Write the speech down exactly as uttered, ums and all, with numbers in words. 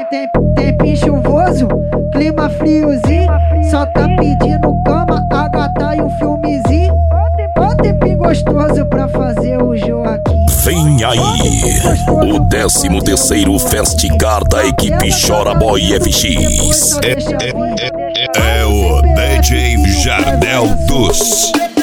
Tem, tem, tempinho chuvoso, clima friozinho. Só tá pedindo cama, a gata e um filmezinho. Ó tempinho gostoso pra fazer o Joaquim. Vem aí, o décimo terceiro Festicar da equipe Chora Boy F X. É, é, é, é o D J Jardel dos